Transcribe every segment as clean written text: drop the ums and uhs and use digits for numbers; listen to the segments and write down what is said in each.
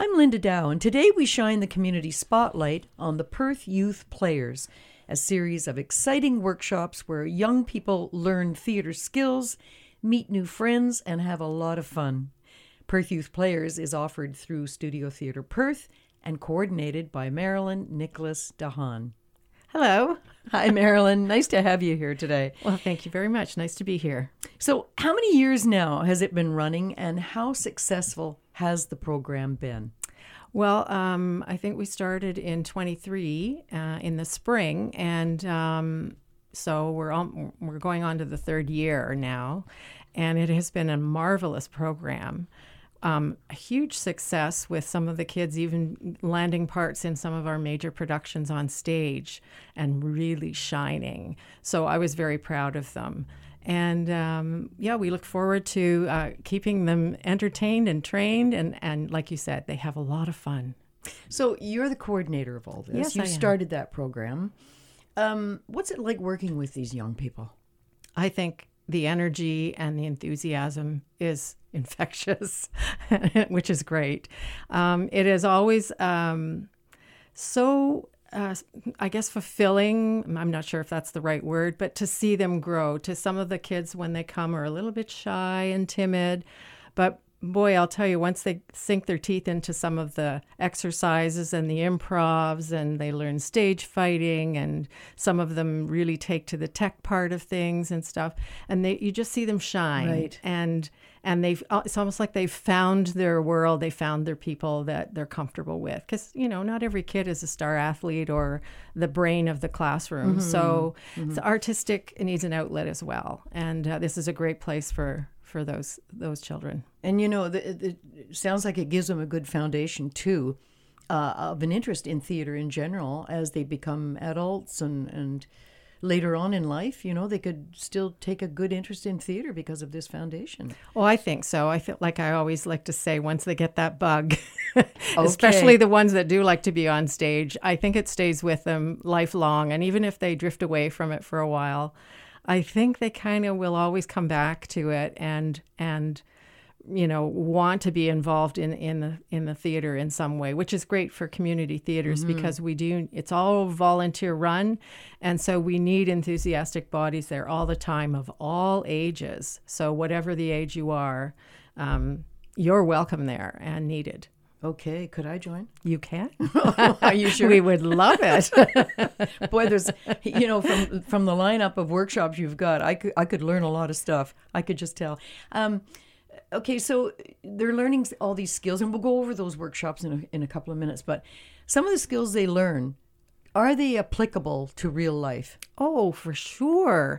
I'm Linda Dow, and today we shine the community spotlight on the Perth Youth Players, a series of exciting workshops where young people learn theatre skills, meet new friends, and have a lot of fun. Perth Youth Players is offered through Studio Theatre Perth and coordinated by Marilyn Nicholas Dahan. Hello. Hi, Marilyn. Nice to have you here today. Well, thank you very much. Nice to be here. So, how many years now has it been running, and how successful has the program been? Well, I think we started in 23 in the spring, and so we're going on to the third year now, and it has been a marvelous program. A huge success with some of the kids even landing parts in some of our major productions on stage and really shining. So I was very proud of them. And we look forward to keeping them entertained and trained. And like you said, they have a lot of fun. So you're the coordinator of all this. Yes, You I am. started that program. What's it like working with these young people? I think the energy and the enthusiasm is infectious, which is great. It is always I guess fulfilling. I'm not sure if that's the right word, but to see them grow. To some of the kids when they come are a little bit shy and timid, but boy, I'll tell you, once they sink their teeth into some of the exercises and the improvs, and they learn stage fighting, and some of them really take to the tech part of things and stuff, and you just see them shine. Right. And it's almost like they've found their world, they found their people that they're comfortable with. Because, not every kid is a star athlete or the brain of the classroom. Mm-hmm. So it's artistic, it needs an outlet as well. And this is a great place for those children. And it sounds like it gives them a good foundation too, of an interest in theater in general as they become adults and later on in life. They could still take a good interest in theater because of this foundation. Well, I think so. I feel like I always like to say, once they get that bug, especially the ones that do like to be on stage, I think it stays with them lifelong. And even if they drift away from it for a while, I think they kind of will always come back to it and want to be involved in the theater in some way, which is great for community theaters because it's all volunteer run, and so we need enthusiastic bodies there all the time of all ages. So whatever the age you are, you're welcome there and needed. Okay, could I join? You can. Are you sure? We would love it. Boy, there's, from the lineup of workshops you've got, I could learn a lot of stuff. I could just tell. Okay, so they're learning all these skills, and we'll go over those workshops in a couple of minutes. But some of the skills they learn, are they applicable to real life? Oh, for sure.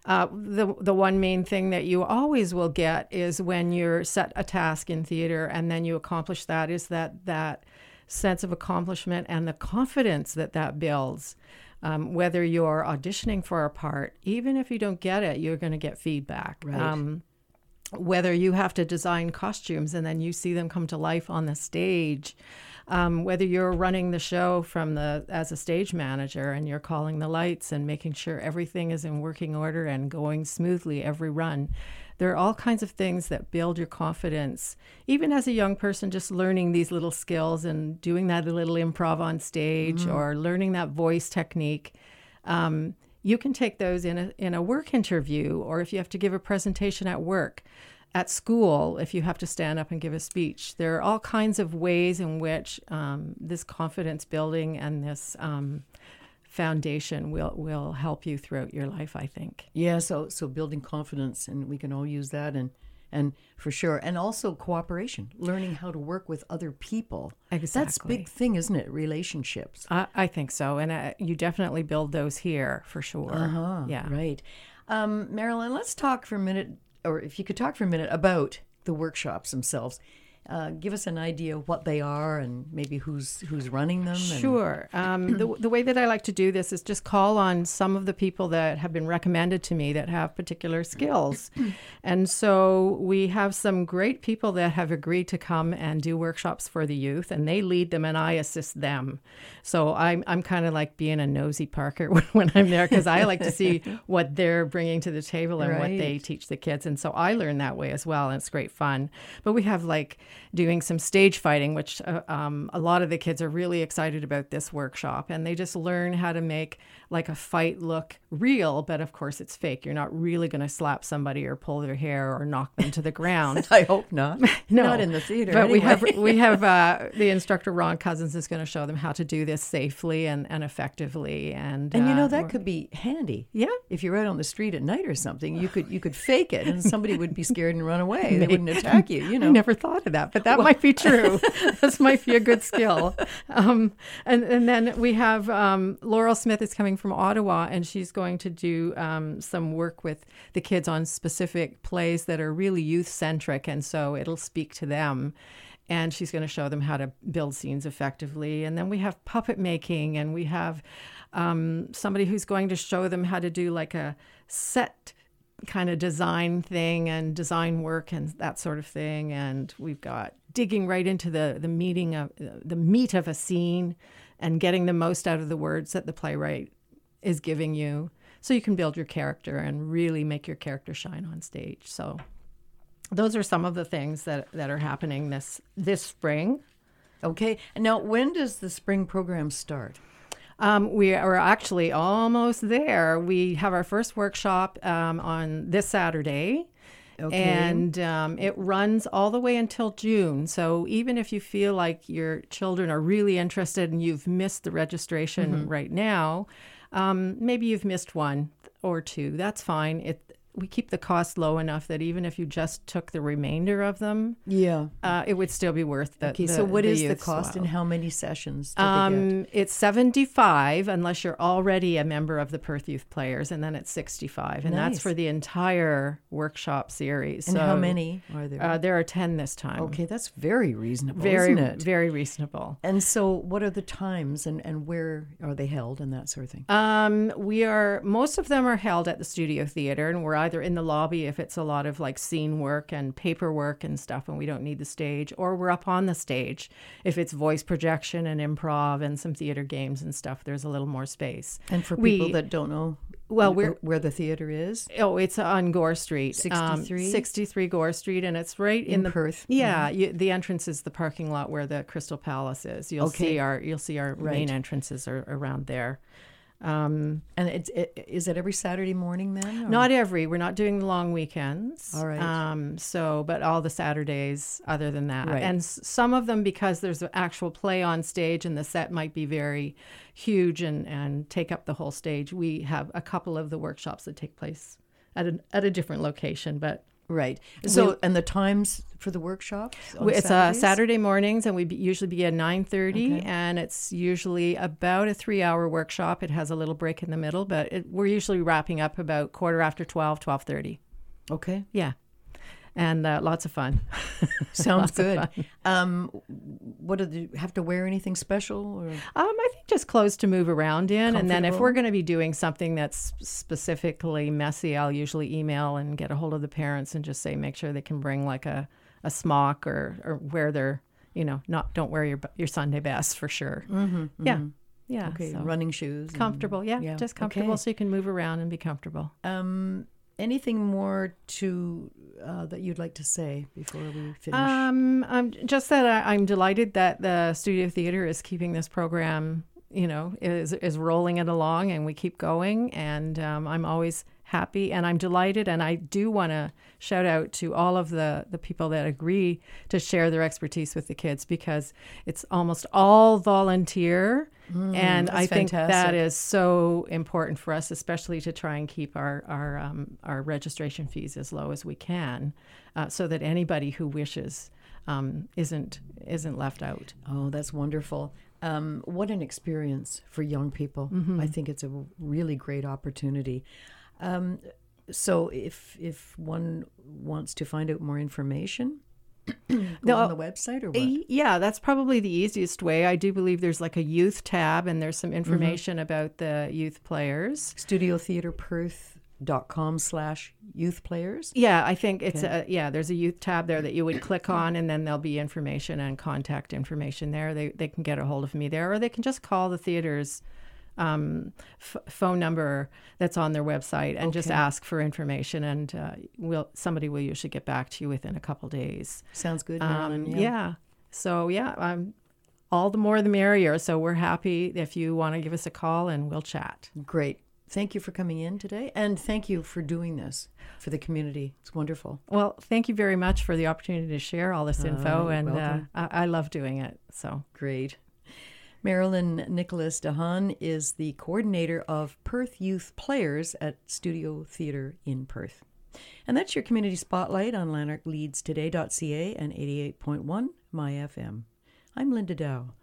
The one main thing that you always will get is when you're set a task in theater and then you accomplish that, is that sense of accomplishment and the confidence that builds. Whether you're auditioning for a part, even if you don't get it, you're going to get feedback. Right. Whether you have to design costumes and then you see them come to life on the stage, whether you're running the show as a stage manager and you're calling the lights and making sure everything is in working order and going smoothly every run. There are all kinds of things that build your confidence. Even as a young person, just learning these little skills and doing that little improv on stage or learning that voice technique. You can take those in a work interview, or if you have to give a presentation at work, at school, if you have to stand up and give a speech. There are all kinds of ways in which this confidence building and this foundation will help you throughout your life, I think. Yeah, so building confidence, and we can all use that, and for sure. And also cooperation, learning how to work with other people. Exactly. That's a big thing, isn't it? Relationships. I think so. And you definitely build those here for sure. Uh-huh, yeah. Right. Marilyn, let's talk for a minute, or if you could talk for a minute about the workshops themselves. Give us an idea of what they are and maybe who's running them. Sure. The way that I like to do this is just call on some of the people that have been recommended to me that have particular skills. And so we have some great people that have agreed to come and do workshops for the youth, and they lead them and I assist them. So I'm kind of like being a nosy Parker when I'm there, because I like to see what they're bringing to the table and what they teach the kids. And so I learn that way as well, and it's great fun. But we have like doing some stage fighting, which a lot of the kids are really excited about this workshop. And they just learn how to make like a fight look real, but of course it's fake. You're not really going to slap somebody or pull their hair or knock them to the ground. I hope not. No. Not in the theater. But anyway. we have the instructor, Ron Cousins, is going to show them how to do this safely and effectively. And And you know, that could be handy. Yeah. If you're out on the street at night or something, you could fake it and somebody would be scared and run away. They wouldn't attack you, you know. I never thought of that, but that might be true. This might be a good skill. And then we have Laurel Smith is coming from Ottawa, and she's going to do some work with the kids on specific plays that are really youth-centric, and so it'll speak to them. And she's going to show them how to build scenes effectively. And then we have puppet making, and we have somebody who's going to show them how to do like a set kind of design thing and design work and that sort of thing. And we've got digging right into the meat of a scene and getting the most out of the words that the playwright is giving you, so you can build your character and really make your character shine on stage. So those are some of the things that are happening this spring. Okay. And now, when does the spring program start? We are actually almost there. We have our first workshop on this Saturday. Okay. And it runs all the way until June. So even if you feel like your children are really interested and you've missed the registration right now, maybe you've missed one or two, that's fine. We keep the cost low enough that even if you just took the remainder of them, it would still be worth the Okay, so what is the youth cost swell. and how many sessions do they get? It's $75 unless you're already a member of the Perth Youth Players, and then it's $65, and that's Nice. for the entire workshop series. And so, how many are there? there are 10 this time. Okay, that's very reasonable, Very, isn't it? very reasonable. And so what are the times and where are they held and that sort of thing? Most of them are held at the Studio Theatre, and we're either in the lobby if it's a lot of like scene work and paperwork and stuff and we don't need the stage, or we're up on the stage if it's voice projection and improv and some theater games and stuff. There's a little more space. And for people that don't know where the theater is? It's on Gore Street. 63? 63 Gore Street, and it's right in the Perth. Yeah, the entrance is the parking lot where the Crystal Palace is. You'll see our main entrances are around there. And is it every Saturday morning then? Or? Not every. We're not doing the long weekends. All right. But all the Saturdays other than that. Right. And some of them, because there's an actual play on stage and the set might be very huge and take up the whole stage, we have a couple of the workshops that take place at a different location. But Right. So, and the times for the workshops? It's Saturday mornings, and we usually begin 9:30, Okay. and it's usually about a 3-hour workshop. It has a little break in the middle, but we're usually wrapping up about 12:15, 12:30. Okay. Yeah. And lots of fun. Sounds Lots of good. What do you have to wear anything special? Or? I think just clothes to move around in. And then if Comfortable? we're going to be doing something that's specifically messy, I'll usually email and get a hold of the parents and just say, make sure they can bring like a smock or wear their, don't wear your Sunday best for sure. Yeah. Yeah. Okay. So Running shoes. comfortable. Yeah. Just comfortable Okay. so you can move around and be comfortable. Anything more that you'd like to say before we finish? Just that I'm delighted that the Studio Theatre is keeping this program, is rolling it along, and we keep going. And I'm always happy, and I'm delighted. And I do want to shout out to all of the people that agree to share their expertise with the kids, because it's almost all volunteer. And I think fantastic. that is so important for us, especially to try and keep our registration fees as low as we can, so that anybody who wishes isn't left out. Oh, that's wonderful. What an experience for young people. I think it's a really great opportunity. So if one wants to find out more information, go on the website or what? Yeah, that's probably the easiest way. I do believe there's like a youth tab, and there's some information about the youth players. StudioTheatrePerth.com/youth players. Yeah, I think it's there's a youth tab there that you would click on, and then there'll be information and contact information there. They can get a hold of me there, or they can just call the theater's phone number that's on their website, and just Okay. ask for information, and somebody will usually get back to you within a couple days. Sounds good, Marilyn. Yeah. So all the more the merrier. So we're happy if you want to give us a call, and we'll chat. Great. Thank you for coming in today, and thank you for doing this for the community. It's wonderful. Well, thank you very much for the opportunity to share all this info, you're and welcome. I love doing it. So Great. Marilyn Nicholas DeHaan is the coordinator of Perth Youth Players at Studio Theatre in Perth. And that's your Community Spotlight on LanarkLeadsToday.ca and 88.1 My FM. I'm Linda Dow.